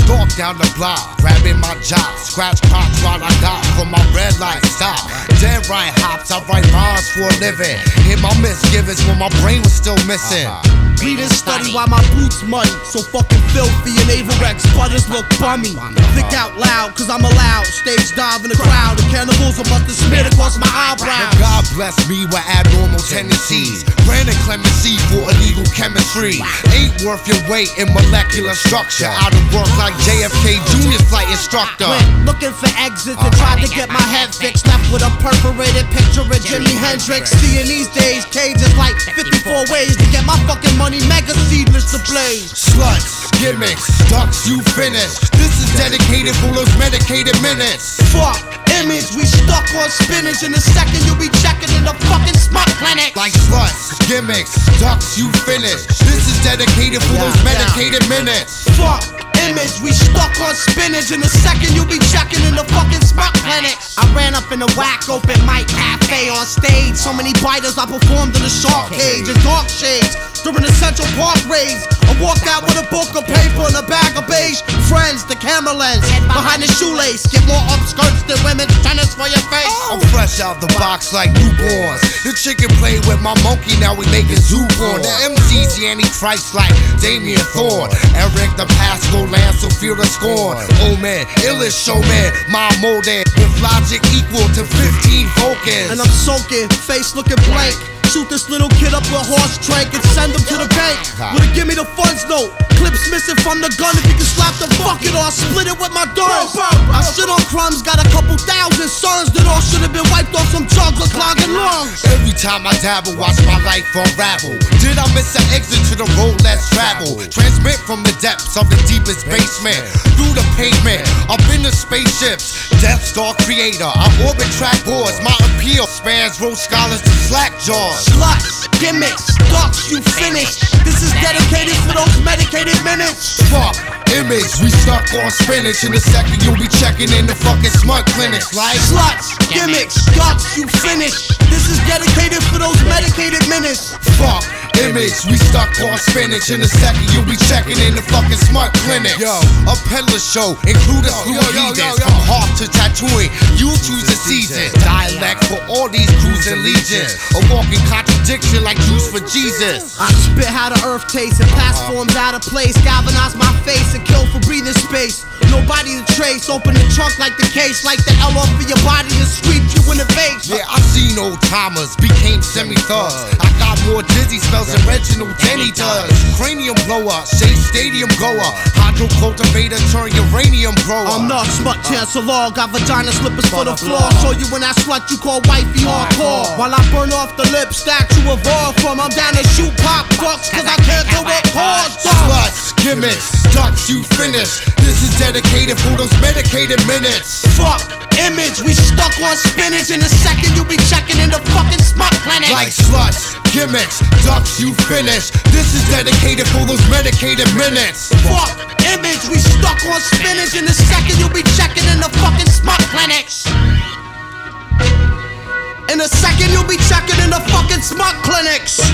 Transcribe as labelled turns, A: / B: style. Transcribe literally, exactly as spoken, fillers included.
A: Stalk down the block, grabbing my job. Scratch crops while I got from my red light stop. Dead right hops, I write rhymes for a living. Hit my misgivings when my brain was still missing.
B: Read and study while my boots muddy. So fucking filthy and Averex butters look bummy. Think out loud, cause I'm allowed. Stage dive in the crowd. The cannibals are must have smeared across my eyebrows.
A: God bless me with abnormal tendencies. Granted clemency for illegal chemistry. Ain't worth your weight in molecular structure. Out of work like J F K Junior's flight instructor.
B: Went looking for exits and tried to get my head fixed. Left with a perforated picture of Jimi Hendrix. Seeing these days, cages like fifty-four ways to get my fucking money mega seedless to blaze.
A: Sluts, gimmicks, ducks, you finished. This is dedicated for those medicated minutes.
B: Fuck, image, we stuck on spinach. In a second you'll be checking in the fucking smart clinic.
A: Like sluts, gimmicks, ducks, you finished. This is dedicated for those medicated minutes.
B: Fuck, image, we stuck on spinach. In a second you'll be checking in the fucking smart clinic. I ran up in the whack open mic cafe on stage. So many biters I performed in the shark cage and dark shades during the Central Park raids. I walked out with a book of paper and a bag of beige. Friends, the camera lens behind the shoelace. Get more upskirts than women's tennis for your face.
A: I'm fresh out the box like newborns. The chicken played with my monkey, now we making zoo porn. The M C's the Antichrist like Damien Thorne. Eric the Pascal Lance, so feel the scorn. Oh man, illest showman, my molded with logic equal to fifteen Vulcans.
B: And I'm soaking, face looking blank. Shoot this little kid up with horse trank and send him to the bank. Would it give me the funds note? Clips missing from the gun. If you can slap the bucket or I'll split it with my duns. I shit on crumbs, got a couple thousand sons that all should have been wiped off some drugs or clogging lungs.
A: Every time I dabble, watch my life unravel. Did I miss an exit to the road less travel? Transmit from the depths of the deepest basement. Through the pavement, up in the spaceships. Death Star creator, I orbit track boards. My appeal spans road scholars to slack jaws.
B: Sluts, gimmicks, ducks, you finished. This is dedicated for those medicated minutes.
A: Fuck, image, we stuck on spinach. In a second you'll be checking in the fucking smart clinics. Like
B: sluts, gimmicks, ducks, you finished. This is dedicated for those medicated minutes.
A: Fuck, image, we stuck on spinach. In a second you'll be checking in the fucking smart clinic. Yo, a peddler show, include a slew of heathens. From harp to tattooing, you choose the season. Dialect for all these crews and legions. A walking contradiction like juice for Jesus.
B: I spit how the earth tastes and pass forms out of place. Galvanize my face and kill for breathing space. Nobody to trace, open the trunk like the case. Like the L off of your body to sweep you in the face.
A: Yeah, I seen old timers, became semi-thugs. I got more dizzy spells than Reginald Denny does. Cranium blower, shade stadium goer. Hydro cultivator, turn uranium grower.
B: I'm not smut chancellor, got vagina slippers for the floor. Show you when that slut you call wifey hardcore. While I burn off the lip statue of all from, I'm down to shoot pop ducks cause I can't do it hard.
A: Sluts, gimmicks, ducks, you finished. This is dedicated for those medicated minutes.
B: Fuck, image, we stuck on spinach. In a second you'll be checking in the fucking smart clinic.
A: Like sluts, gimmicks, ducks, you finished. This is dedicated for those medicated minutes.
B: Fuck, image, we stuck on spinach. In a second you'll be checking in the fucking smart clinics. In a second you'll be checking in the fucking smart clinics.